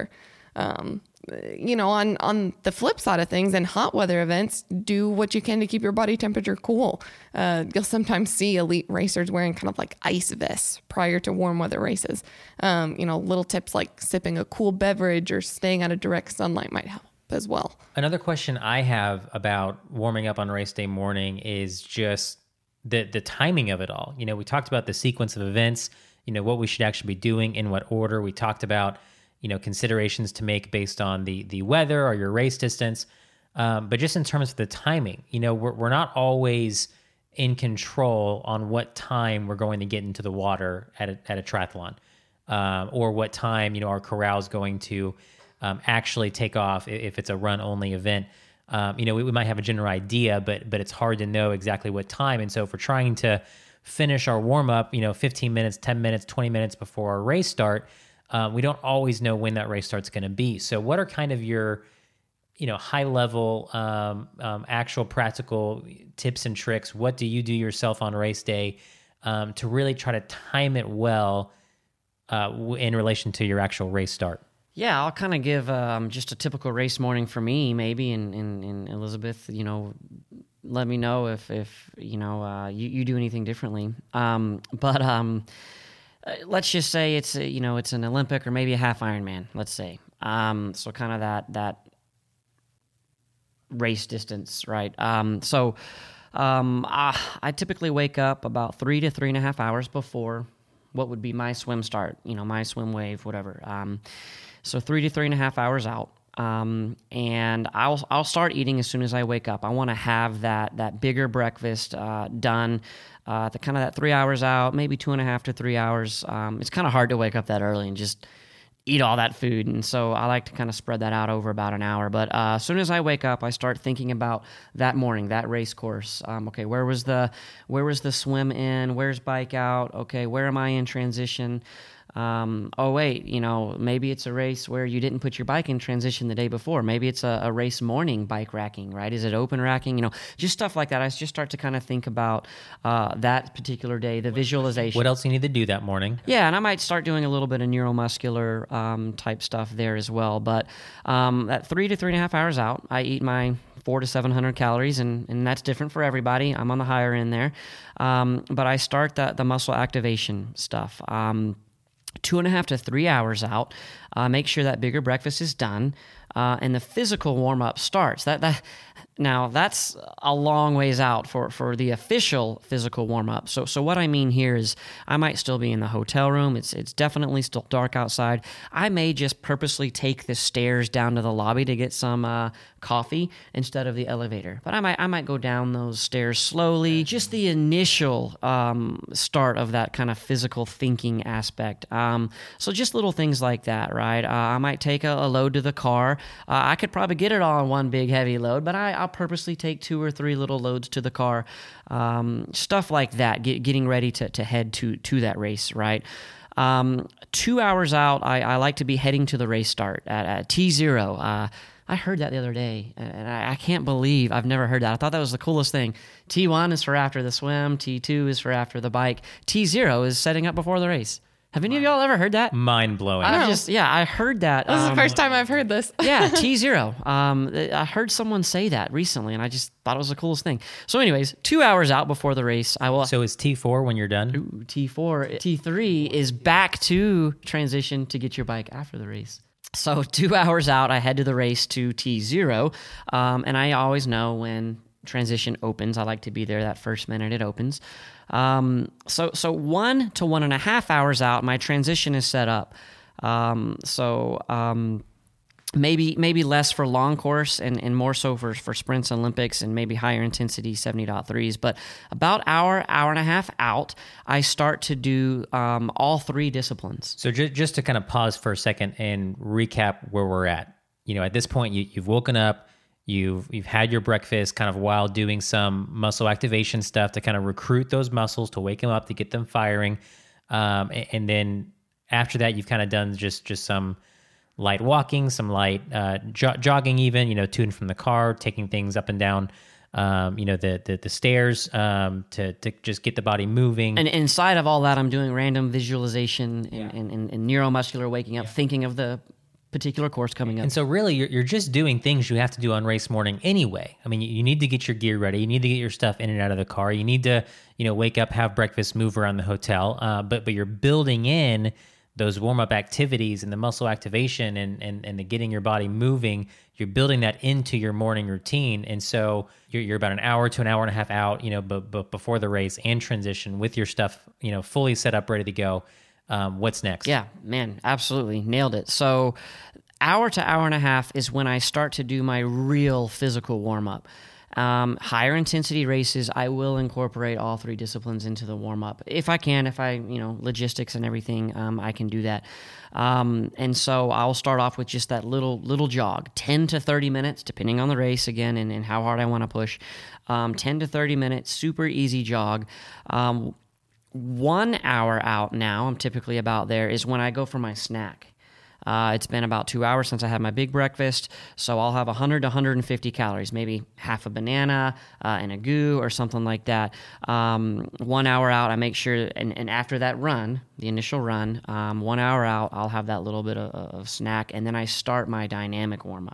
Um, you know, on, on the flip side of things, in hot weather events, do what you can to keep your body temperature cool. Uh, you'll sometimes see elite racers wearing kind of like ice vests prior to warm weather races. Um, you know, little tips like sipping a cool beverage or staying out of direct sunlight might help as well. Another question I have about warming up on race day morning is just the the timing of it all. You know, we talked about the sequence of events, you know, what we should actually be doing, in what order. We talked about, you know, considerations to make based on the the weather or your race distance. Um, but just in terms of the timing, you know, we're we're not always in control on what time we're going to get into the water at a, at a triathlon, um, or what time, you know, our corral is going to um, actually take off if it's a run only event. Um, you know, we, we might have a general idea, but but it's hard to know exactly what time. And so if we're trying to finish our warm up, you know, fifteen minutes, ten minutes, twenty minutes before our race start, uh, we don't always know when that race start's going to be. So what are kind of your, you know, high level, um, um, actual practical tips and tricks? What do you do yourself on race day um, to really try to time it well uh, in relation to your actual race start? Yeah, I'll kind of give um, just a typical race morning for me, maybe, and, and, and Elizabeth, you know, let me know if, if you know, uh, you, you do anything differently. Um, but um, let's just say it's, a, you know, it's an Olympic or maybe a half Ironman, let's say. Um, so kind of that that race distance, right? Um, so um, I, I typically wake up about three to three and a half hours before what would be my swim start, you know, my swim wave, whatever. Um, so three to three and a half hours out. Um, and I'll, I'll start eating as soon as I wake up. I want to have that, that bigger breakfast, uh, done, uh, the kind of that three hours out, maybe two and a half to three hours. Um, it's kind of hard to wake up that early and just eat all that food. And so I like to kind of spread that out over about an hour. But uh, as soon as I wake up, I start thinking about that morning, that race course. Um, okay, where was the where was the swim in? Where's bike out? Okay, where am I in transition? Um, oh, wait, you know, maybe it's a race where you didn't put your bike in transition the day before. Maybe it's a, a race morning bike racking, right? Is it open racking? You know, just stuff like that. I just start to kind of think about uh, that particular day, the visualization. What else you need to do that morning? Yeah, and I might start doing a little bit of neuromuscular um, type stuff there as well. But um, at three to three and a half hours out, I eat my four to seven hundred calories, and, and that's different for everybody. I'm on the higher end there. Um, but I start the, the muscle activation stuff. Um, two and a half to three hours out, uh, make sure that bigger breakfast is done, uh, and the physical warm-up starts. That that Now, that's a long ways out for, for the official physical warm-up. So so what I mean here is I might still be in the hotel room. It's it's definitely still dark outside. I may just purposely take the stairs down to the lobby to get some uh, coffee instead of the elevator. But I might I might go down those stairs slowly. Just the initial um, start of that kind of physical thinking aspect. Um, so just little things like that, right? Uh, I might take a, a load to the car. Uh, I could probably get it all in one big heavy load, but I, I'll purposely take two or three little loads to the car. Um, stuff like that, get, getting ready to, to head to, to that race, right? Um, two hours out, I, I like to be heading to the race start at, at T zero. Uh, I heard that the other day, and I, I can't believe I've never heard that. I thought that was the coolest thing. T one is for after the swim. T two is for after the bike. T zero is setting up before the race. Have any of y'all ever heard that? Mind blowing. I just yeah, I heard that. This is um, the first time I've heard this. yeah, T zero. Um, I heard someone say that recently, and I just thought it was the coolest thing. So, anyways, two hours out before the race, I will. So is T four when you're done? Ooh, T four, T three is back to transition to get your bike after the race. So two hours out, I head to the race to T zero, um, and I always know when transition opens. I like to be there that first minute it opens. Um, so so one to one and a half hours out, my transition is set up. Um, so um, maybe maybe less for long course and, and more so for, for sprints, Olympics, and maybe higher intensity seventy point threes. But about hour, hour and a half out, I start to do um, all three disciplines. So ju- just to kind of pause for a second and recap where we're at. You know, at this point, you, you've woken up, You've you've had your breakfast kind of while doing some muscle activation stuff to kind of recruit those muscles, to wake them up, to get them firing. Um, and, and then after that, you've kind of done just, just some light walking, some light uh, jo- jogging even, you know, to and from the car, taking things up and down, um, you know, the the, the stairs um, to, to just get the body moving. And inside of all that, I'm doing random visualization and, Yeah. and, and, and neuromuscular waking up, yeah. thinking of the particular course coming up. And so really, you're, you're just doing things you have to do on race morning anyway. I mean, you, you need to get your gear ready. You need to get your stuff in and out of the car. You need to, you know, wake up, have breakfast, move around the hotel. Uh, but but you're building in those warm-up activities and the muscle activation and, and, and the getting your body moving. You're building that into your morning routine. And so you're, you're about an hour to an hour and a half out, you know, but, but before the race and transition with your stuff, you know, fully set up, ready to go. Um, what's next? Yeah, man, absolutely. Nailed it. So hour to hour and a half is when I start to do my real physical warm-up. Um, higher intensity races, I will incorporate all three disciplines into the warm up if I can. If I, you know, logistics and everything, um, I can do that. Um, and so I'll start off with just that little little jog, ten to thirty minutes, depending on the race again and, and how hard I want to push. Um, ten to thirty minutes, super easy jog. Um, one hour out now, I'm typically about there, is when I go for my snack. Uh, it's been about two hours since I had my big breakfast, so I'll have one hundred to one hundred fifty calories, maybe half a banana uh, and a goo or something like that. Um, one hour out, I make sure, and, and after that run, the initial run, um, one hour out, I'll have that little bit of, of snack, and then I start my dynamic warm-up.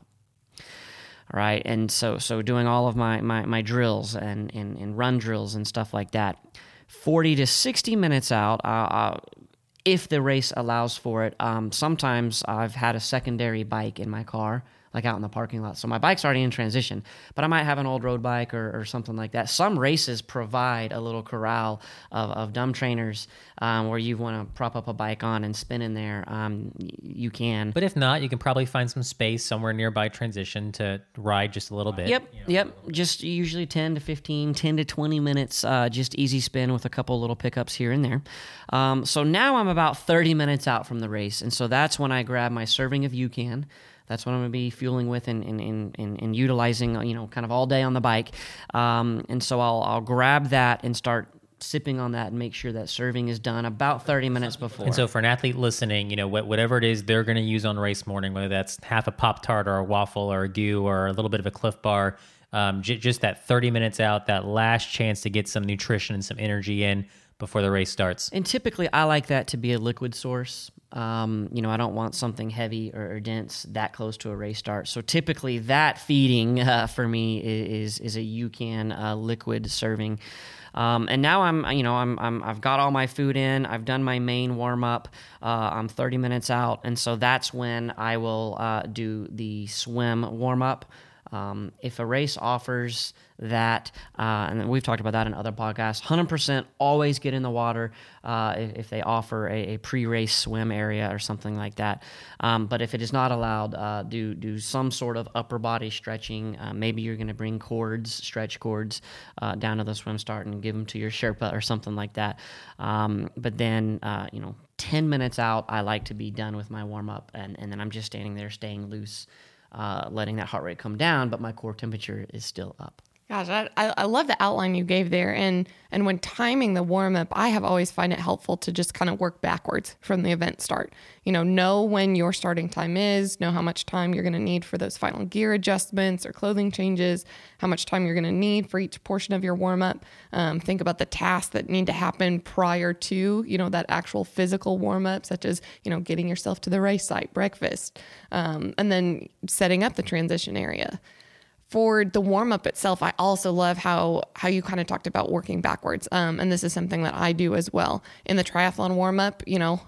All right, and so so doing all of my, my, my drills and, and, and run drills and stuff like that. forty to sixty minutes out, uh, uh, if the race allows for it. Um, sometimes I've had a secondary bike in my car, like out in the parking lot. So my bike's already in transition, but I might have an old road bike or, or something like that. Some races provide a little corral of, of dumb trainers um, where you want to prop up a bike on and spin in there. Um, you can. But if not, you can probably find some space somewhere nearby transition to ride just a little bit. Yep, you know, yep. Just usually ten to fifteen, ten to twenty minutes, uh, just easy spin with a couple little pickups here and there. Um, so now I'm about thirty minutes out from the race, and so that's when I grab my serving of UCAN. That's what I'm going to be fueling with and, and, and, and, and utilizing, you know, kind of all day on the bike. Um, and so I'll I'll grab that and start sipping on that and make sure that serving is done about thirty minutes before. And so for an athlete listening, you know, whatever it is they're going to use on race morning, whether that's half a Pop-Tart or a waffle or a goo or a little bit of a Cliff Bar, um, j- just that thirty minutes out, that last chance to get some nutrition and some energy in before the race starts. And typically I like that to be a liquid source. Um, you know, I don't want something heavy or, or dense that close to a race start. So typically that feeding uh, for me is is a UCAN uh, liquid serving. Um, and now I'm, you know, I'm, I'm, I've got all my food in. I've done my main warm up. Uh, I'm thirty minutes out, and so that's when I will uh, do the swim warm up. Um, if a race offers that, uh, and we've talked about that in other podcasts, one hundred percent always get in the water uh, if, if they offer a, a pre-race swim area or something like that. Um, but if it is not allowed, uh, do do some sort of upper body stretching. Uh, maybe you're going to bring cords, stretch cords, uh, down to the swim start and give them to your Sherpa or something like that. Um, but then, uh, you know, ten minutes out, I like to be done with my warm-up, and, and then I'm just standing there staying loose, Uh, letting that heart rate come down, but my core temperature is still up. Gosh, I, I love the outline you gave there. And and when timing the warm-up, I have always find it helpful to just kind of work backwards from the event start. You know, know when your starting time is, know how much time you're going to need for those final gear adjustments or clothing changes, how much time you're going to need for each portion of your warm-up. Um, think about the tasks that need to happen prior to, you know, that actual physical warm-up, such as, you know, getting yourself to the race site, breakfast, um, and then setting up the transition area. For the warm-up itself, I also love how how you kind of talked about working backwards. Um, and this is something that I do as well. In the triathlon warm-up, you know,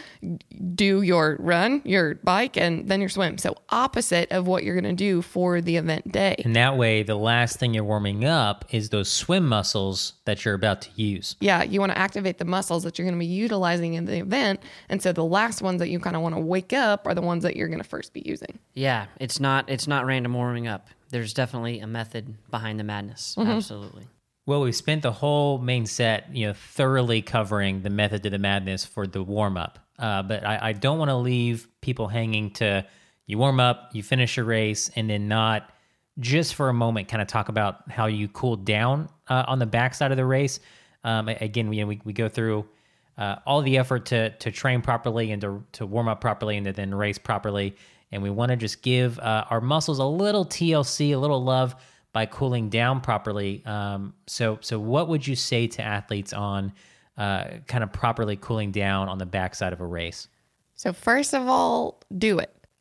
do your run, your bike, and then your swim. So opposite of what you're going to do for the event day. And that way, the last thing you're warming up is those swim muscles that you're about to use. Yeah, you want to activate the muscles that you're going to be utilizing in the event. And so the last ones that you kind of want to wake up are the ones that you're going to first be using. Yeah, it's not it's not random warming up. There's definitely a method behind the madness. Mm-hmm. Absolutely. Well, we've spent the whole main set, you know, thoroughly covering the method to the madness for the warm-up. Uh, but I, I don't want to leave people hanging to you warm up, you finish your race, and then not just for a moment kind of talk about how you cool down uh, on the backside of the race. Um, again, we, we we go through uh, all the effort to to train properly and to to warm up properly and to then race properly. And we want to just give uh, our muscles a little T L C, a little love by cooling down properly. Um, so, so what would you say to athletes on uh, kind of properly cooling down on the backside of a race? So first of all, do it.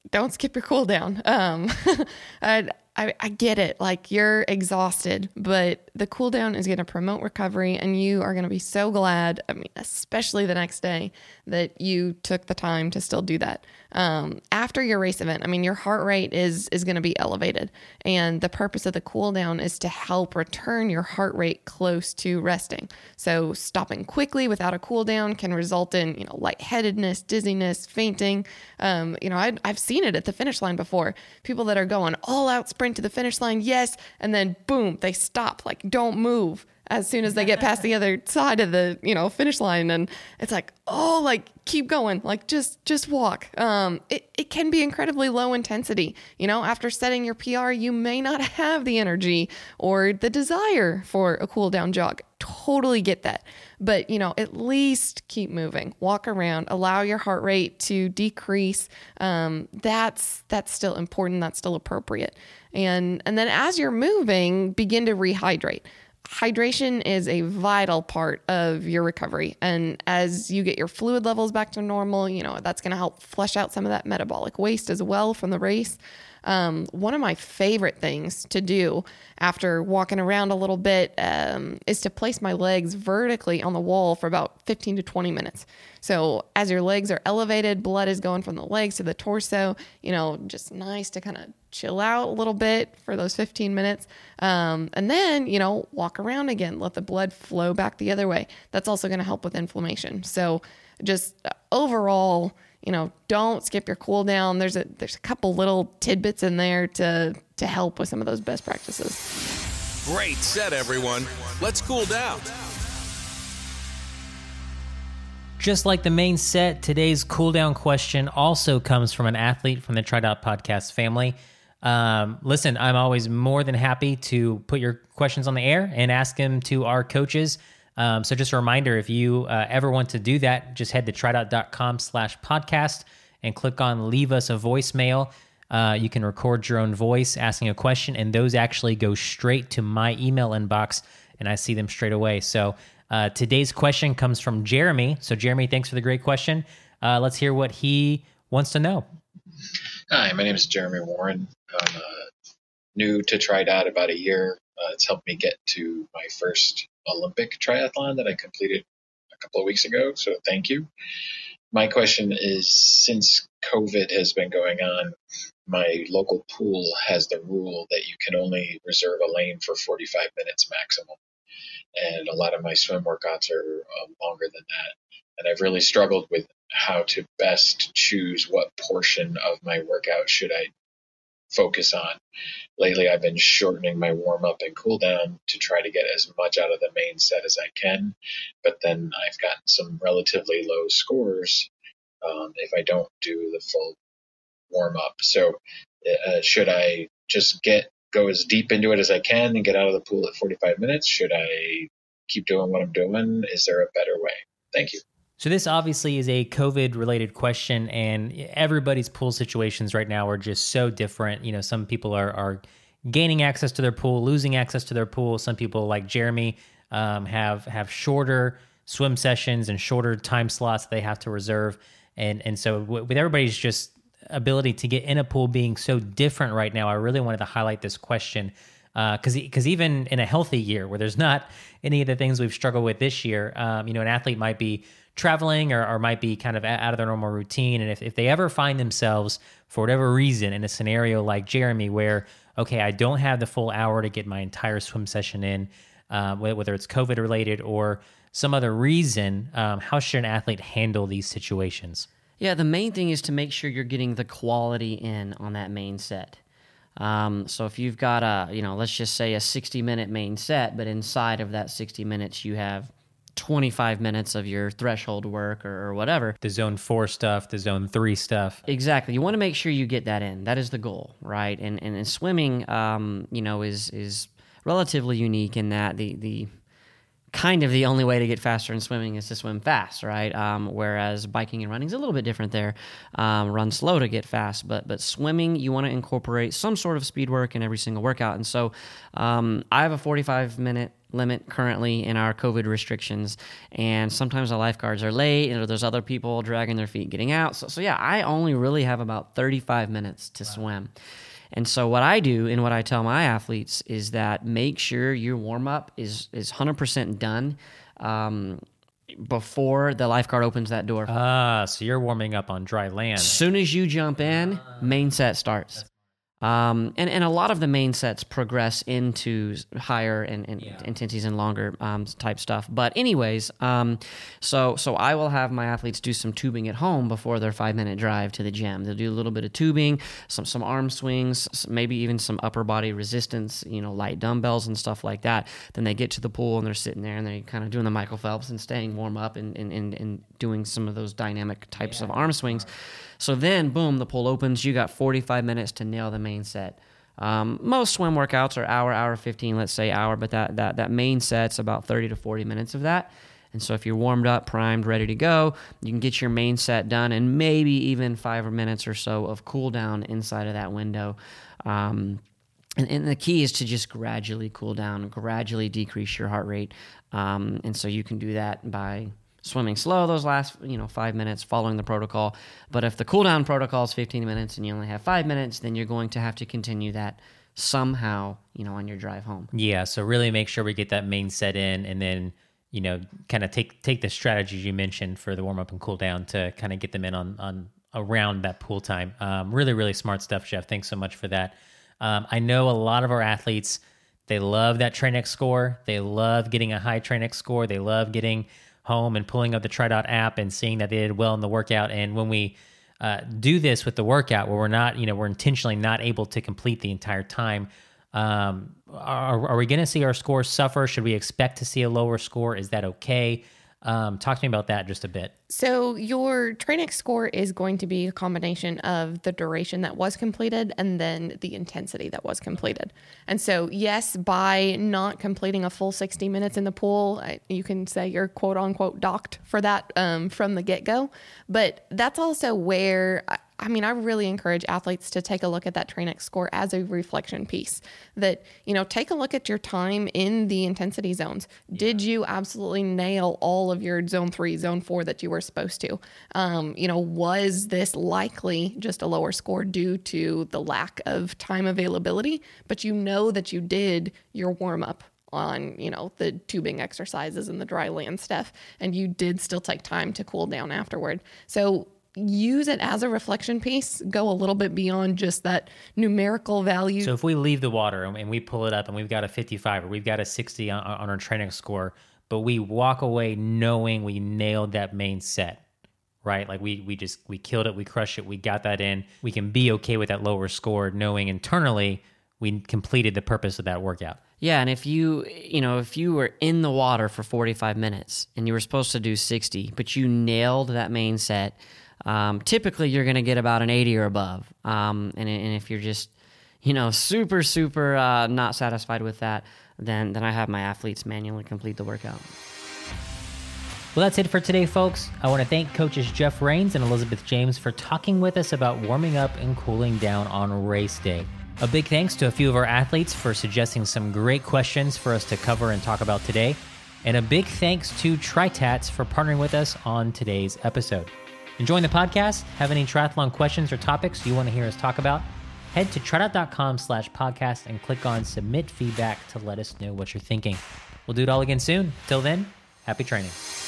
don't skip your cool down. Um, I, I, I get it. Like, you're exhausted, but the cool down is going to promote recovery, and you are going to be so glad, I mean, especially the next day, that you took the time to still do that. Um, after your race event, I mean, your heart rate is, is going to be elevated, and the purpose of the cool down is to help return your heart rate close to resting. So stopping quickly without a cool down can result in, you know, lightheadedness, dizziness, fainting. Um, you know, I, I've seen it at the finish line before. People that are going all out sprint to the finish line, yes, and then boom, they stop, like, don't move as soon as they get past the other side of the, you know, finish line. And it's like, oh, like, keep going, like, just, just walk. Um, it, it can be incredibly low intensity. You know, after setting your P R, you may not have the energy or the desire for a cool down jog. Totally get that. But, you know, at least keep moving, walk around, allow your heart rate to decrease. Um, that's, that's still important. That's still appropriate. And, and then as you're moving, begin to rehydrate. Hydration is a vital part of your recovery. And as you get your fluid levels back to normal, you know, that's going to help flush out some of that metabolic waste as well from the race. Um, one of my favorite things to do after walking around a little bit um, is to place my legs vertically on the wall for about fifteen to twenty minutes. So as your legs are elevated, blood is going from the legs to the torso, you know, just nice to kind of chill out a little bit for those fifteen minutes. Um, and then, you know, walk around again, let the blood flow back the other way. That's also going to help with inflammation. So just overall, you know, don't skip your cool down. There's a there's a couple little tidbits in there to to help with some of those best practices. Great set, everyone. Let's cool down. Just like the main set, today's cool down question also comes from an athlete from the Tri Dot Podcast family. Um, listen, I'm always more than happy to put your questions on the air and ask them to our coaches. Um, so just a reminder, if you uh, ever want to do that, just head to tridot.com slash podcast and click on leave us a voicemail. Uh, you can record your own voice asking a question, and those actually go straight to my email inbox, and I see them straight away. So uh, today's question comes from Jeremy. So Jeremy, thanks for the great question. Uh, let's hear what he wants to know. Hi, my name is Jeremy Warren. I'm uh, new to Tri Dot about a year. Uh, it's helped me get to my first Olympic triathlon that I completed a couple of weeks ago, so thank you. My question is, since COVID has been going on, my local pool has the rule that you can only reserve a lane for forty-five minutes maximum, and a lot of my swim workouts are uh, longer than that, and I've really struggled with how to best choose what portion of my workout should I focus on. Lately, I've been shortening my warm-up and cool-down to try to get as much out of the main set as I can, but then I've gotten some relatively low scores um, if I don't do the full warm-up. So uh, should I just get go as deep into it as I can and get out of the pool at forty-five minutes? Should I keep doing what I'm doing? Is there a better way? Thank you. So this obviously is a COVID-related question, and everybody's pool situations right now are just so different. You know, some people are are gaining access to their pool, losing access to their pool. Some people, like Jeremy, um, have have shorter swim sessions and shorter time slots that they have to reserve. And and so w- with everybody's just ability to get in a pool being so different right now, I really wanted to highlight this question. Because uh, because even in a healthy year where there's not any of the things we've struggled with this year, um, you know, an athlete might be traveling or, or might be kind of out of their normal routine. And if, if they ever find themselves, for whatever reason, in a scenario like Jeremy where, okay, I don't have the full hour to get my entire swim session in, uh, whether it's COVID related or some other reason, um, how should an athlete handle these situations? Yeah, the main thing is to make sure you're getting the quality in on that main set. Um, so if you've got a, you know, let's just say a sixty minute main set, but inside of that sixty minutes, you have twenty-five minutes of your threshold work or, or whatever. The zone four stuff, the zone three stuff. Exactly. You want to make sure you get that in. That is the goal, right? And, and, and swimming, um, you know, is, is relatively unique in that the, the, kind of the only way to get faster in swimming is to swim fast, right? Um, whereas biking and running is a little bit different there. Um, run slow to get fast, but but swimming, you want to incorporate some sort of speed work in every single workout. And so um, I have a forty-five minute limit currently in our COVID restrictions, and sometimes the lifeguards are late, and there's other people dragging their feet getting out. So, so yeah, I only really have about thirty-five minutes to wow. swim. And so what I do and what I tell my athletes is that make sure your warm-up is is one hundred percent done um, before the lifeguard opens that door. Ah, so you're warming up on dry land. As soon as you jump in, main set starts. Um, and, and a lot of the main sets progress into higher and, and yeah. intensities and longer um, type stuff. But anyways, um, so so I will have my athletes do some tubing at home before their five-minute drive to the gym. They'll do a little bit of tubing, some some arm swings, maybe even some upper body resistance, you know, light dumbbells and stuff like that. Then they get to the pool and they're sitting there and they're kind of doing the Michael Phelps and staying warm up and, and, and, and doing some of those dynamic types yeah. of arm swings. So then, boom, the pool opens. You got forty-five minutes to nail the main set. Um, most swim workouts are hour, hour fifteen, let's say hour, but that, that, that main set's about thirty to forty minutes of that. And so if you're warmed up, primed, ready to go, you can get your main set done and maybe even five minutes or so of cool down inside of that window. Um, and, and the key is to just gradually cool down, gradually decrease your heart rate. Um, and so you can do that by swimming slow those last, you know, five minutes, following the protocol. But if the cool down protocol is fifteen minutes and you only have five minutes, then you're going to have to continue that somehow, you know, on your drive home. Yeah, so really make sure we get that main set in, and then, you know, kind of take take the strategies you mentioned for the warm up and cool down to kind of get them in on on around that pool time. Um, really, really smart stuff, Jeff. Thanks so much for that. Um, I know a lot of our athletes, they love that TrainX score. They love getting a high TrainX score. They love getting home and pulling up the TriDot app and seeing that they did well in the workout. And when we uh, do this with the workout, where we're not, you know, we're intentionally not able to complete the entire time, um, are, are we going to see our scores suffer? Should we expect to see a lower score? Is that okay? Um, talk to me about that just a bit. So your TrainX score is going to be a combination of the duration that was completed and then the intensity that was completed. And so, yes, by not completing a full sixty minutes in the pool, you can say you're quote unquote docked for that um, from the get-go. But that's also where, I mean, I really encourage athletes to take a look at that TrainX score as a reflection piece. That, you know, take a look at your time in the intensity zones. Yeah. Did you absolutely nail all of your zone three, zone four that you were supposed to? Um, you know, was this likely just a lower score due to the lack of time availability? But you know that you did your warm up on, you know, the tubing exercises and the dry land stuff, and you did still take time to cool down afterward. So use it as a reflection piece. Go a little bit beyond just that numerical value. So if we leave the water and we pull it up and we've got a fifty-five or we've got a sixty on, on our TrainX score, but we walk away knowing we nailed that main set, right? Like we we just, we killed it, we crushed it, we got that in. We can be okay with that lower score knowing internally we completed the purpose of that workout. Yeah, and if you, you know, if you were in the water for forty-five minutes and you were supposed to do sixty, but you nailed that main set, Um, typically you're going to get about an eighty or above. Um, and, and if you're just, you know, super, super uh, not satisfied with that, then, then I have my athletes manually complete the workout. Well, that's it for today, folks. I want to thank coaches Jeff Rains and Elizabeth James for talking with us about warming up and cooling down on race day. A big thanks to a few of our athletes for suggesting some great questions for us to cover and talk about today. And a big thanks to TriTats for partnering with us on today's episode. Enjoying the podcast? Have any triathlon questions or topics you want to hear us talk about? Head to tridot.com slash podcast and click on submit feedback to let us know what you're thinking. We'll do it all again soon. Till then, happy training.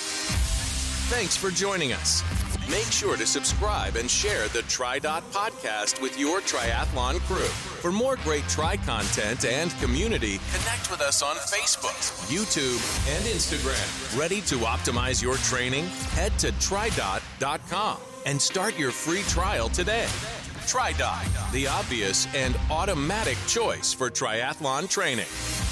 Thanks for joining us. Make sure to subscribe and share the TriDot podcast with your triathlon crew. For more great tri content and community, connect with us on Facebook, YouTube, and Instagram. Ready to optimize your training? Head to tridot dot com and start your free trial today. TriDot, the obvious and automatic choice for triathlon training.